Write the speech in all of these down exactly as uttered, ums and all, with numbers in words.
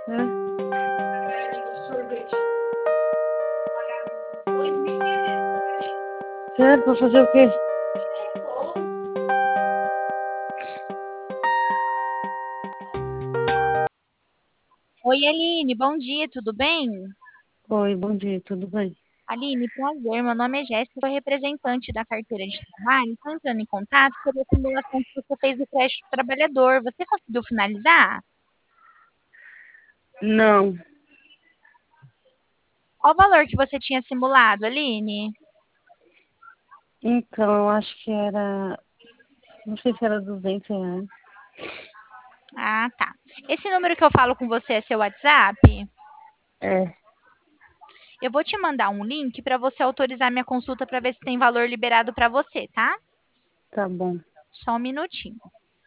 É? Sério, pra fazer o quê? Oi, Aline, bom dia, tudo bem? Oi, bom dia, tudo bem? Aline, prazer, meu nome é Jéssica, sou representante da carteira de trabalho. Estou entrando em contato sobre a simulação que você fez do crédito do trabalhador. Você conseguiu finalizar? Não, Qual o valor que você tinha simulado, Aline? então, eu acho que era, não sei se era duzentos reais. Ah, tá. Esse número que eu falo com você é seu WhatsApp? É, Eu vou te mandar um link para você autorizar minha consulta para ver se tem valor liberado para você, tá? tá bom. Só um minutinho.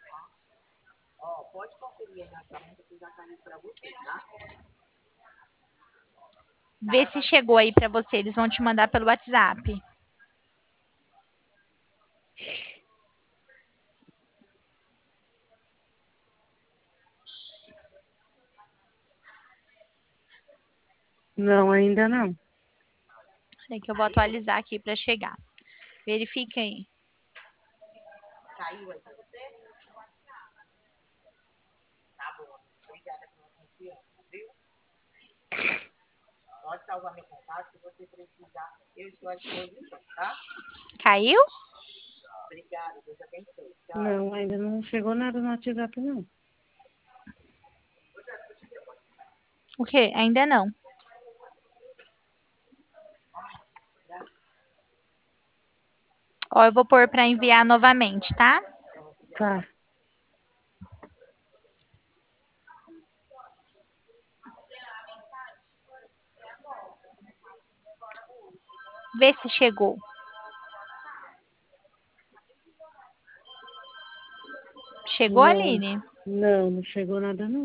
Vê se chegou aí para você, eles vão te mandar pelo WhatsApp. Não, ainda não. Peraí que eu vou atualizar aqui para chegar. Verifique aí. Caiu? Não, ainda não chegou nada no WhatsApp, não. O quê? Ainda não. Ó, eu vou pôr para enviar novamente, tá? Tá, Vê se chegou. Chegou, não, Aline? não, não chegou nada, não.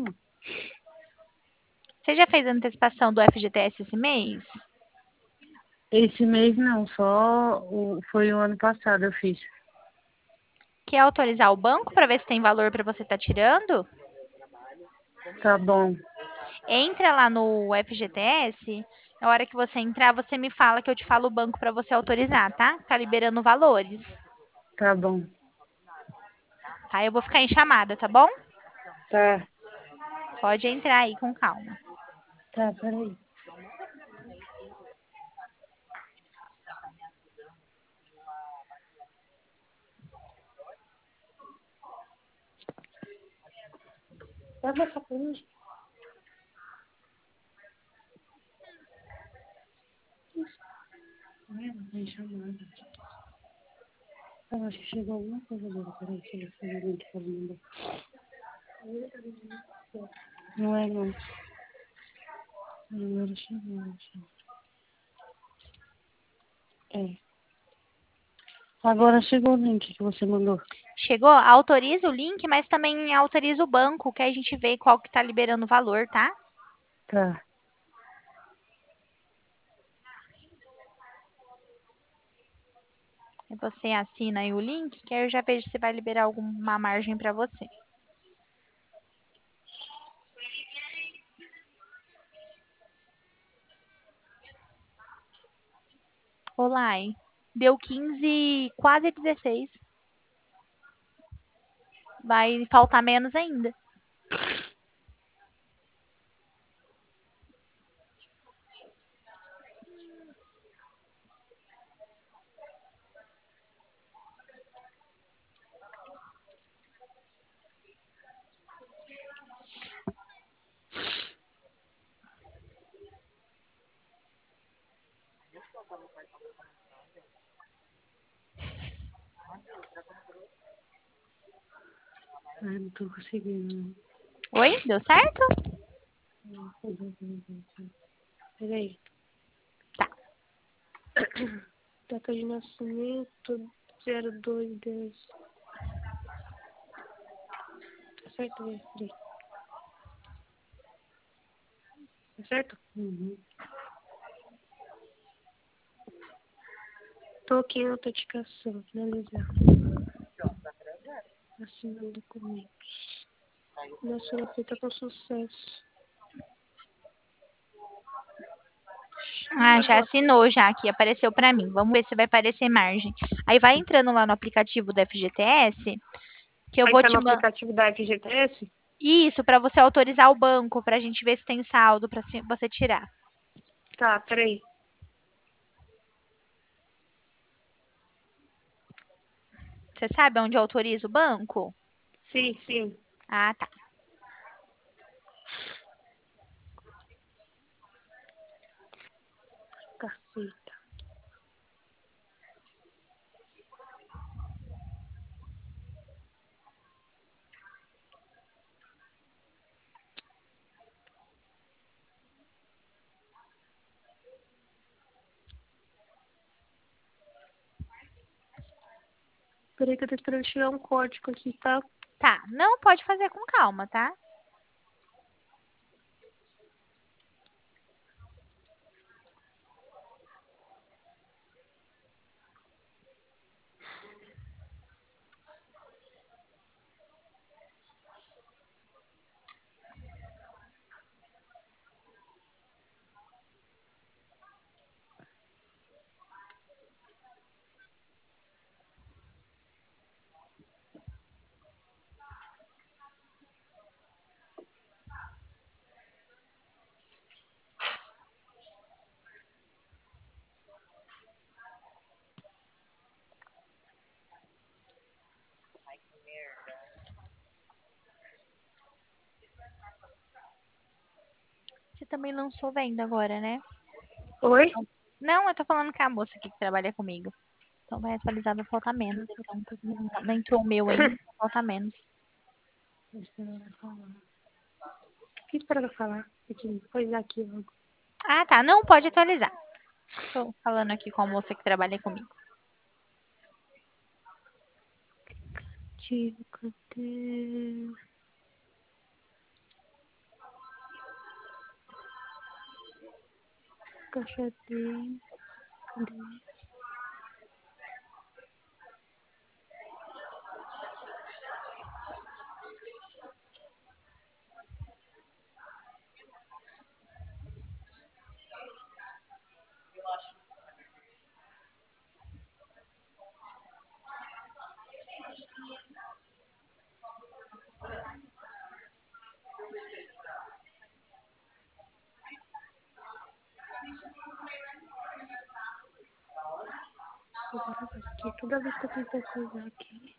Você já fez a antecipação do F G T S esse mês? Esse mês não, só o, foi o ano passado eu fiz. Quer autorizar o banco para ver se tem valor para você estar tirando? Tá bom, Entra lá no F G T S. Na hora que você entrar, você me fala que eu te falo o banco para você autorizar, tá? Tá liberando valores. tá bom. Tá? Eu vou ficar em chamada, tá bom? Tá, Pode entrar aí com calma. tá, peraí. Pega essa coisa. Não tem chamada. Eu acho que chegou alguma coisa agora, peraí, deixa eu ver se alguém que pode mandar. Não é, não. Agora chegou, chegou. É. Agora chegou o link que você mandou. Chegou? Autoriza o link, mas também autoriza o banco, que aí a gente vê qual que tá liberando o valor, tá? Tá, E você assina aí o link, que aí eu já vejo se vai liberar alguma margem para você. Olá, hein? Deu quinze, quase dezesseis. Vai faltar menos ainda. ai, não tô conseguindo. Oi? Deu certo? Não. Peraí. Tá. Data de nascimento zero dois dez. Tá certo, né? Peraí. Tá certo? Uhum. Tô aqui em autenticação, finalizar. Assinando documentos. Nossa, ela feita com sucesso. Ah, já assinou já aqui, apareceu pra mim. Vamos ver se vai aparecer margem. Aí vai entrando lá no aplicativo do F G T S, que eu Aí vou tá te no mandar. aplicativo da F G T S? Isso, pra você autorizar o banco, pra gente ver se tem saldo pra se- você tirar. Tá, peraí. Você sabe onde autoriza o banco? Sim, sim. Ah, tá. Caceta. Peraí que eu tô esperando tirar um código aqui, tá? Tá, não pode fazer com calma, tá? Você também lançou venda agora, né? Oi? Não, eu tô falando com a moça aqui que trabalha comigo. Então vai atualizar, vai faltar menos. Tá, tá, tá, Então, tá, não, tá. não entrou o meu ainda, vai faltar menos. Tô esperando ela falar. O que espera ela falar? Aqui, pois é, aqui logo. Ah, tá. Não pode atualizar. Tô falando aqui com a moça que trabalha comigo. Tiro, cadê? Caixa dez. Cadê? Agora vai aqui. Toda vez que eu tento coisar aqui.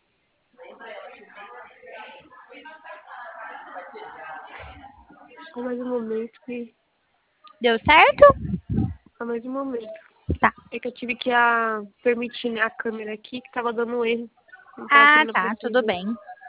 Só mais um momento que. Deu certo? Só mais um momento. Tá. É que eu tive que a, permitir a câmera aqui que tava dando um erro. Não tava Ah, querendo tá. Tudo aparecer. bem.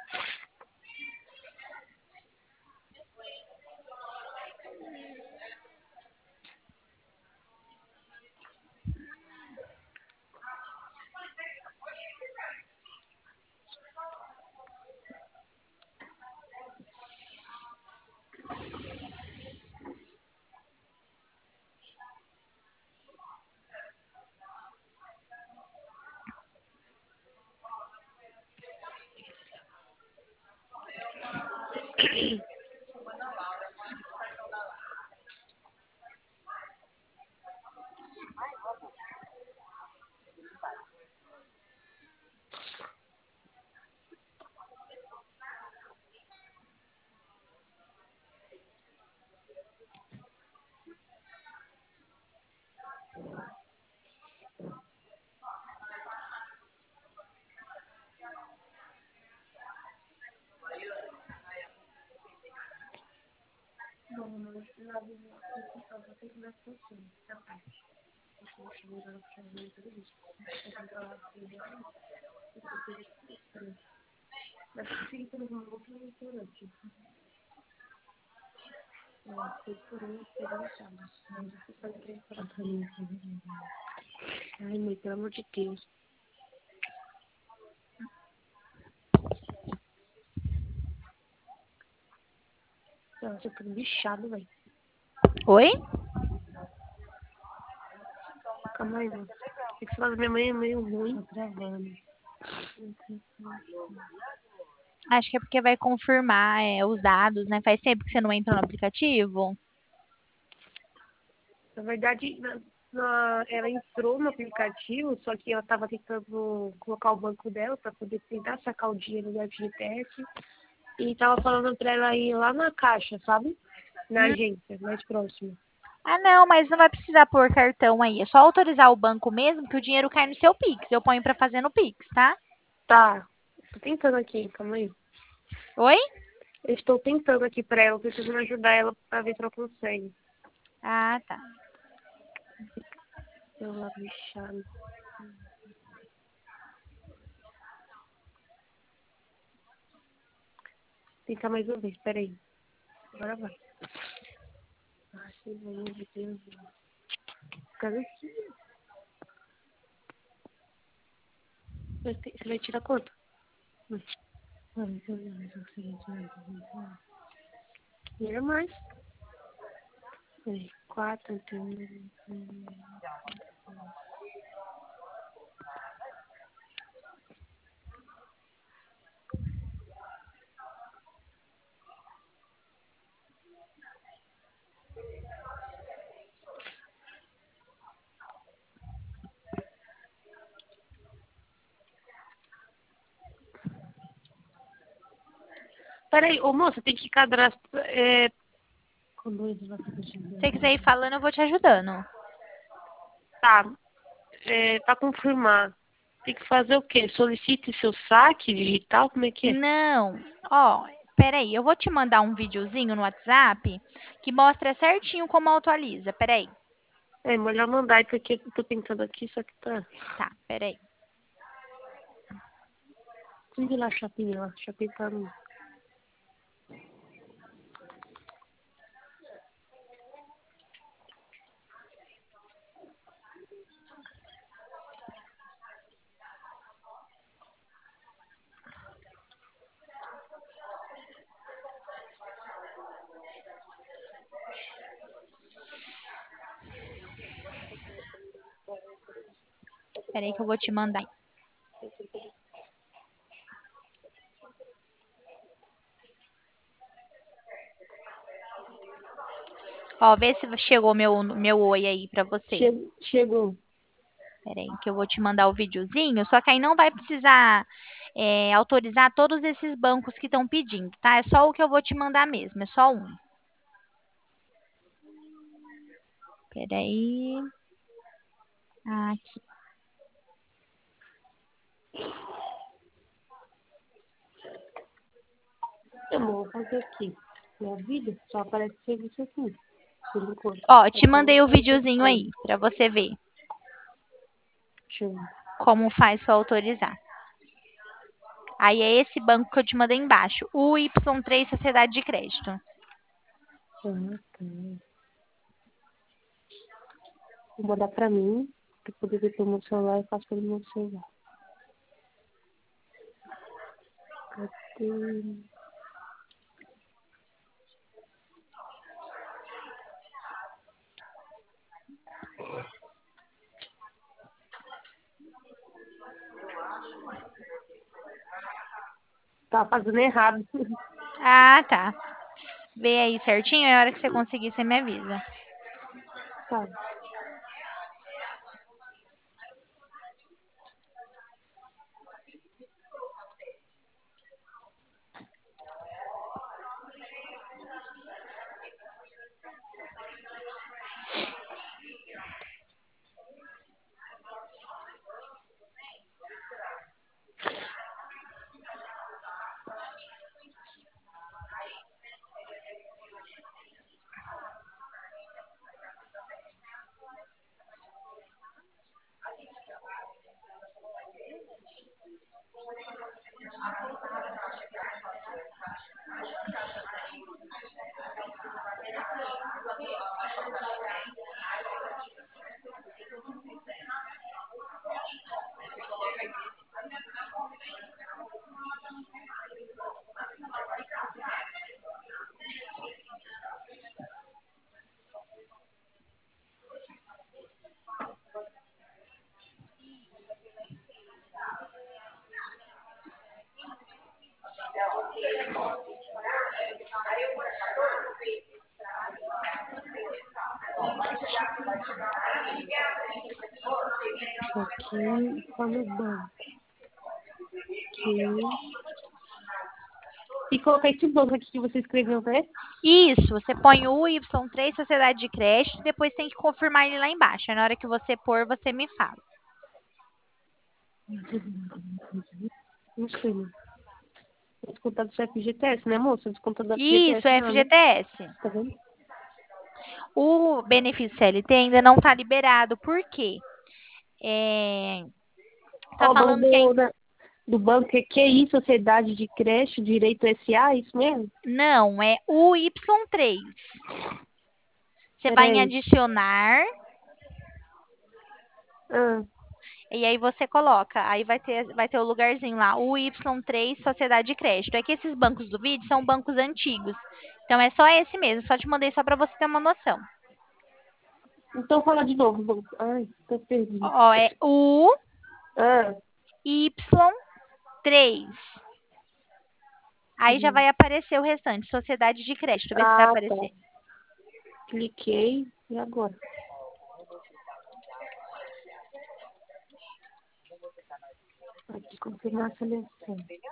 Bom, mas na vida aqui só vou ter que dar função. Essa parte. Deixa eu chegar agora pra ver tudo isso. Eu vou entrar lá pra ver. Eu vou ter que esperar. Mas se seguir pelo mundo, eu não tô antes. Foi por um, por um, tá. Mas você sabe que ele fala pra mim. Ai, mãe, pelo amor de Deus. Nossa, eu tô bichado, velho. Oi? Calma aí, mano. É que você fala da minha mãe é meio ruim. Tô travando. Acho que é porque vai confirmar é, os dados, né? Faz tempo que você não entra no aplicativo. Na verdade, na- na- ela entrou no aplicativo, só que ela estava tentando colocar o banco dela para poder tentar sacar o dinheiro do F G T S. E tava falando para ela ir lá na caixa, sabe? Na Hum. agência, mais próxima. Ah, não, mas não vai precisar pôr cartão aí. É só autorizar o banco mesmo que o dinheiro cai no seu Pix. Eu ponho pra fazer no Pix, tá? Tá, tô tentando aqui, calma aí. Oi? Eu estou tentando aqui para ela, preciso ajudar ela para ver se ela consegue. Ah, tá. Celular bichado. Tentar mais uma vez, peraí. Agora vai. Ai, pelo amor de Deus. Cadê aqui? Você você vai tirar quanto? Hum. Ah, então não, mas eu sei, eu sei, eu sei. Tira mais. Aí, quatro, tem... Peraí, ô moça, tem que cadastrar... É... Com dois, vai fazer Se você quiser ir xingamento. falando, eu vou te ajudando. Tá, é, pra confirmar. Tem que fazer o quê? Solicite seu saque digital? Como é que é? Não. Ó, peraí. Eu vou te mandar um videozinho no WhatsApp que mostra certinho como atualiza. Peraí. É, melhor mandar, porque eu tô tentando aqui, só que tá... Tá, peraí. Onde lá a chapinha lá? A chapinha tá no... Peraí que eu vou te mandar. Ó, vê se chegou meu, meu oi aí pra você. Che- Chegou. Peraí, que eu vou te mandar o videozinho. Só que aí não vai precisar é, autorizar todos esses bancos que estão pedindo, tá? É só o que eu vou te mandar mesmo. É só um. Peraí. Aqui. Eu vou fazer aqui. Minha vida só aparece serviço aqui. Por enquanto. Ó, te Até mandei o sair videozinho pessoal. aí pra você ver Deixa eu ver. como faz pra autorizar. Aí é esse banco que eu te mandei embaixo. O Y três Sociedade de Crédito. Ah, tá. Vou mandar pra mim, pra poder ver pelo meu celular, eu faço pelo meu celular. Cadê? Tá fazendo errado. Ah, tá. Vê aí certinho. E a hora que você conseguir, você me avisa. Tá. Isso aqui tá no banco. Aqui. E colocar esse banco aqui que você escreveu, né? Isso, você põe o Y três Sociedade de Crédito, e depois tem que confirmar ele lá embaixo. Aí na hora que você pôr, você me fala. Não sei, né? Descontado do F G T S, né, moça? Descontado do Isso, F G T S, não, né? F G T S. Tá vendo? O benefício C L T ainda não está liberado. Por quê? É, tá Ó, o nome falando que é... do, da- do banco é Q I, Sociedade de Crédito, Direito S A, isso mesmo? Não, é o Y três. Você vai em Peraí. adicionar Ah, e aí você coloca. Aí vai ter, vai ter o lugarzinho lá, o Y três Sociedade de Crédito. É que esses bancos do vídeo são bancos antigos. Então é só esse mesmo. Só te mandei só para você ter uma noção. então fala de novo. banco. Ai, tô perdido. Ó, é o Ah, Y três. Aí já hum. vai aparecer o restante, Sociedade de Crédito. Vê se vai Ah, tá. aparecer. Cliquei. E agora? Aqui, confirmar a seleção.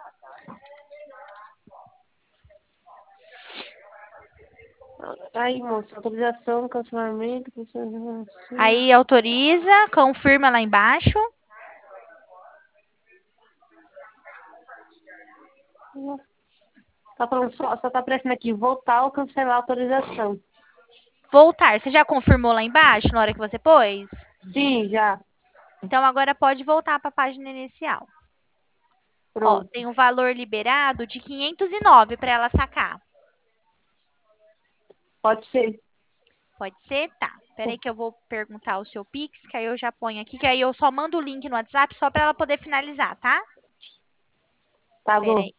Aí, moça, autorização, cancelamento, cancelamento. Aí autoriza, confirma lá embaixo. Tá falando só, só tá aparecendo aqui, voltar ou cancelar a autorização. Voltar. Você já confirmou lá embaixo na hora que você pôs? Sim, já. Então agora pode voltar para a página inicial. Ó, Pronto. tem um valor liberado de quinhentos e nove para ela sacar. Pode ser. Pode ser? Tá. Espera aí que eu vou perguntar o seu Pix, que aí eu já ponho aqui, que aí eu só mando o link no WhatsApp só para ela poder finalizar, tá? Tá Espera bom. aí.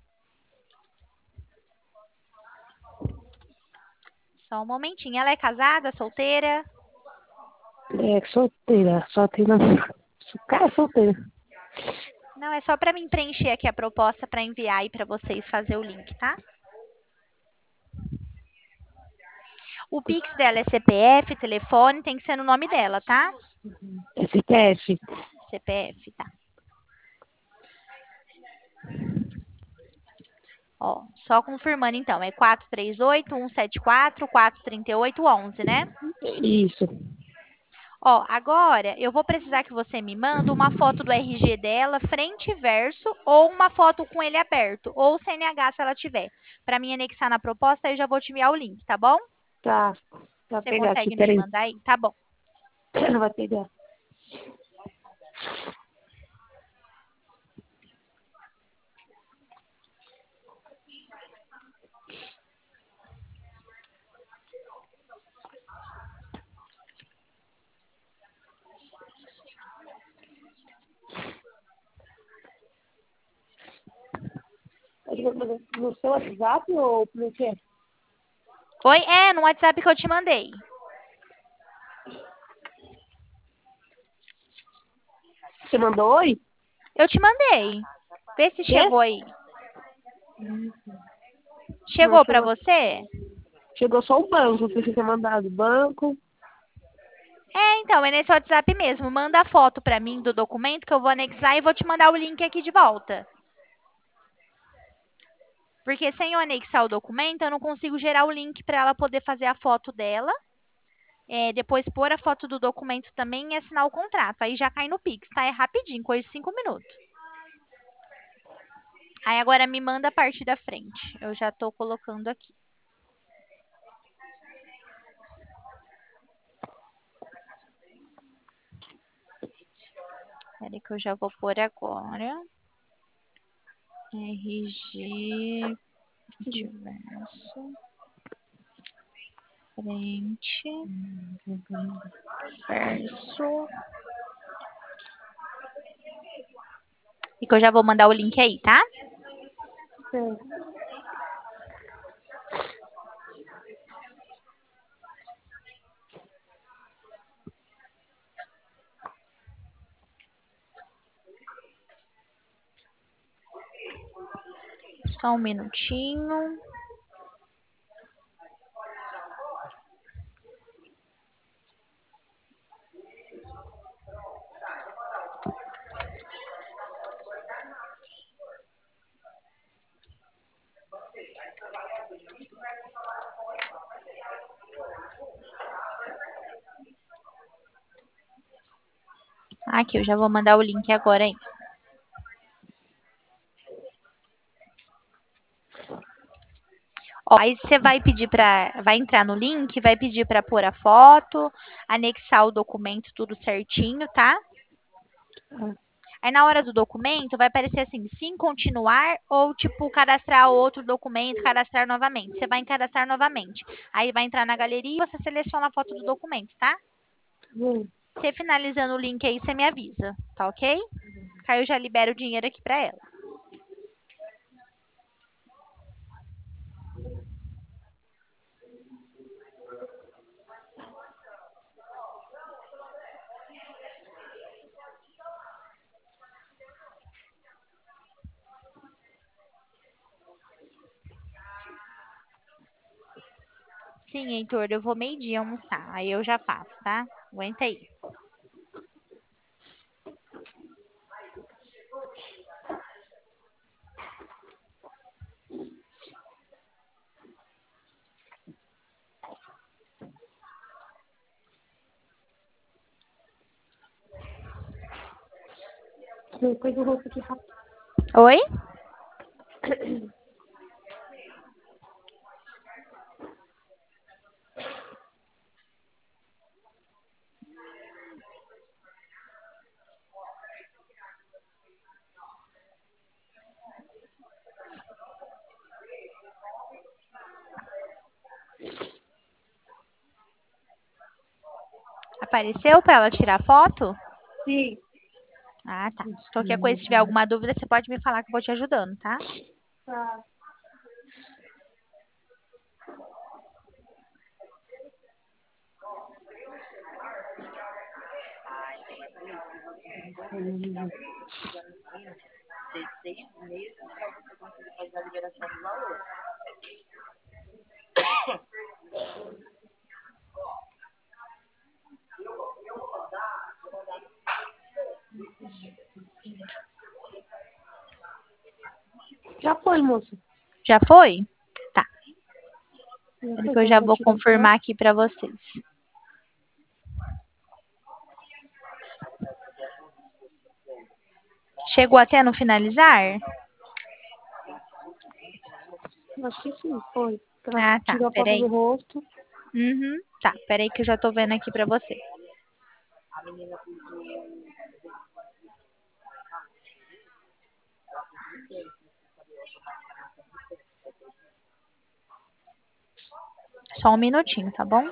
Só um momentinho. Ela é casada, solteira? É, solteira. Solteira. Cara, é solteira. Não, é só para mim preencher aqui a proposta para enviar aí para vocês fazer o link, tá? O Pix dela é C P F, telefone, tem que ser no nome dela, tá? S P F. C P F, tá. Ó, só confirmando então, é quatro três oito, um sete quatro, quatro três oito, um um, né? Isso. Ó, agora eu vou precisar que você me manda uma foto do R G dela, frente e verso, ou uma foto com ele aberto, ou C N H se ela tiver. Para mim anexar na proposta, eu já vou te enviar o link, tá bom? Tá. Vai Você pegar aqui, consegue me peraí. mandar aí? Tá bom. Vai pegar. No seu WhatsApp ou no quê? Oi? É, no WhatsApp que eu te mandei. Você mandou oi? Eu te mandei. Vê se Quê? chegou aí. Não, Chegou pra chegou, você? chegou só o banco, que você tinha mandado. Banco. É, então, é nesse WhatsApp mesmo. Manda a foto pra mim do documento que eu vou anexar e vou te mandar o link aqui de volta. Porque sem eu anexar o documento, eu não consigo gerar o link para ela poder fazer a foto dela. É, depois pôr a foto do documento também e assinar o contrato. Aí já cai no Pix, tá? É rapidinho, coisa de cinco minutos. Aí agora me manda a parte da frente. Eu já tô colocando aqui. Peraí que eu já vou pôr agora. R G diverso. Frente. Verso. E que eu já vou mandar o link aí, tá? É. Só um minutinho. Aqui, eu já vou mandar o link agora aí. Ó, aí você vai pedir para, vai entrar no link, vai pedir para pôr a foto, anexar o documento tudo certinho, tá? Ah, Aí na hora do documento vai aparecer assim, sim, continuar ou tipo cadastrar outro documento, cadastrar novamente. Você vai em cadastrar novamente. Aí vai entrar na galeria e você seleciona a foto do documento, tá? tá bom. Você finalizando o link aí, você me avisa, tá ok? Aí eu já libero o dinheiro aqui para ela. Sim, Heitor, eu vou meio-dia almoçar. Aí eu já faço, tá? Aguenta aí. Depois eu vou aqui rápido. Oi? Apareceu para ela tirar foto? Sim. Ah, tá. Qualquer coisa, se tiver alguma dúvida, você pode me falar que eu vou te ajudando, tá? Tá. Já foi, moça. Já foi? Tá. Já foi, Depois eu ela já tá vou tirando confirmar foto. aqui para vocês. Chegou até no finalizar? Acho que sim, foi. Ela Ah, tá. tirou a foto Peraí. do rosto. Uhum. Tá, peraí que eu já tô vendo aqui para você. Só um minutinho, tá bom?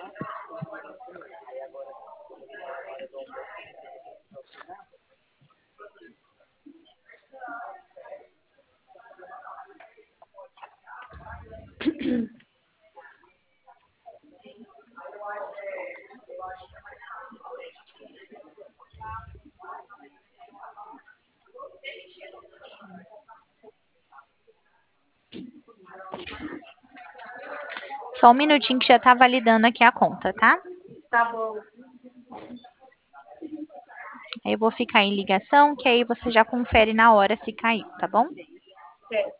Só um minutinho que já tá validando aqui a conta, tá? Tá bom. Aí eu vou ficar em ligação, que aí você já confere na hora se caiu, tá bom? Certo.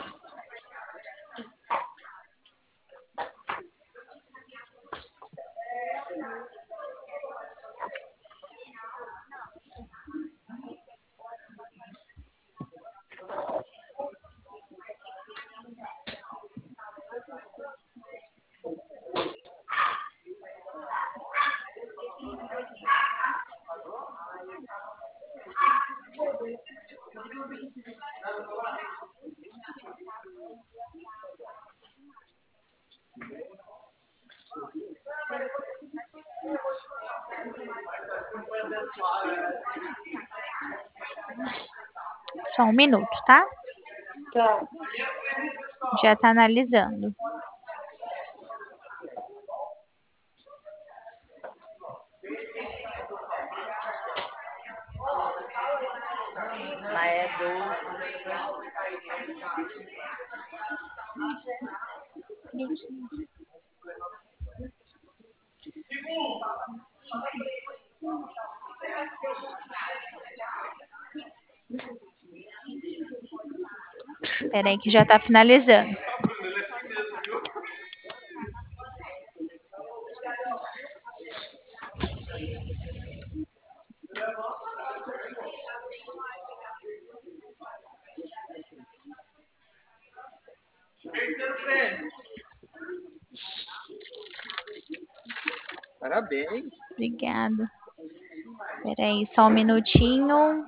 Só um minuto, tá? Tá. Já tá analisando. Peraí que já tá finalizando. Parabéns. Obrigada. Peraí, só um minutinho.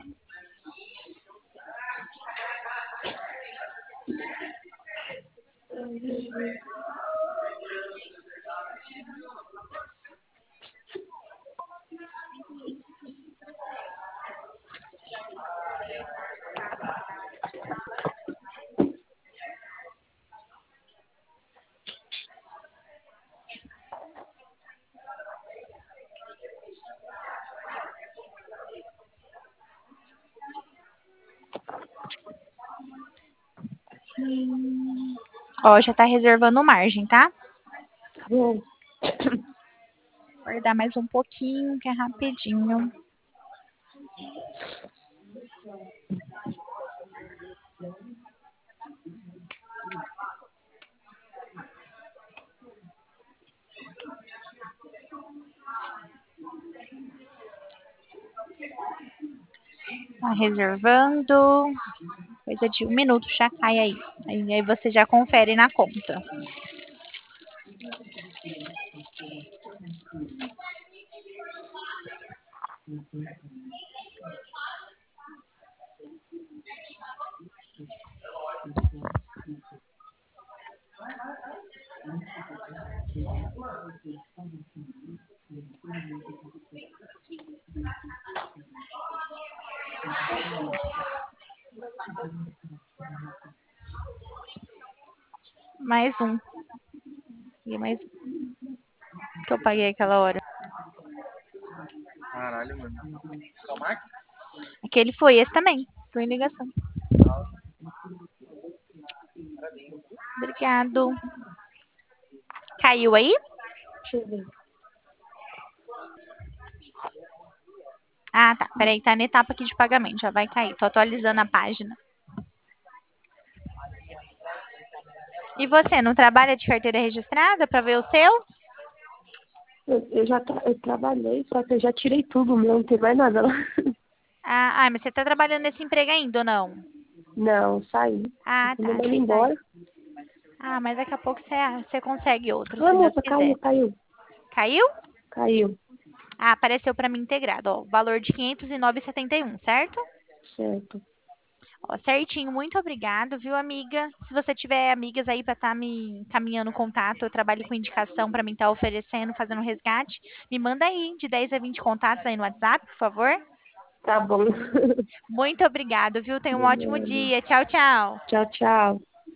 Ó, já tá reservando margem, tá? Bom, Guardar mais um pouquinho, que é rapidinho. Tá reservando. Coisa de um minuto já cai aí. Aí, aí você já confere na conta. Mais um. E mais um. Que eu paguei aquela hora. Caralho, mano. Só Max? Aquele foi, esse também. Tô em ligação. Obrigado. Caiu aí? deixa eu ver. Ah, tá. Peraí, tá na etapa aqui de pagamento. Já vai cair. Tô atualizando a página. E você, não trabalha de carteira registrada pra ver o seu? Eu, eu já tra- eu trabalhei, só que eu já tirei tudo meu, não tem mais nada lá. Ah, ah, mas você tá trabalhando nesse emprego ainda ou não? Não, saí. Ah, Tô tá. mandando Você sai. embora. Ah, mas daqui a pouco você, você consegue outro, Ah, se Deus moça, quiser. caiu, caiu, Caiu? caiu. Ah, apareceu pra mim integrado, ó. Valor de quinhentos e nove e setenta e um, certo? Certo. Ó, certinho, muito obrigado, viu, amiga? Se você tiver amigas aí pra estar me encaminhando contato, eu trabalho com indicação pra mim estar oferecendo, fazendo resgate, me manda aí de dez a vinte contatos aí no WhatsApp, por favor. Tá bom. Muito obrigado, viu? Tenha um ótimo dia. Tchau, tchau. Tchau, tchau.